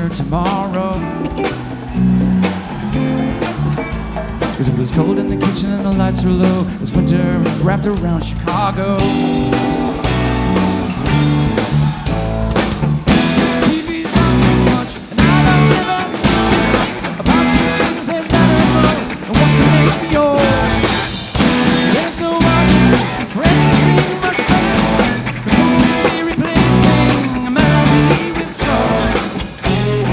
here tomorrow. Cause it was cold in the kitchen and the lights were low. It was winter wrapped around Chicago.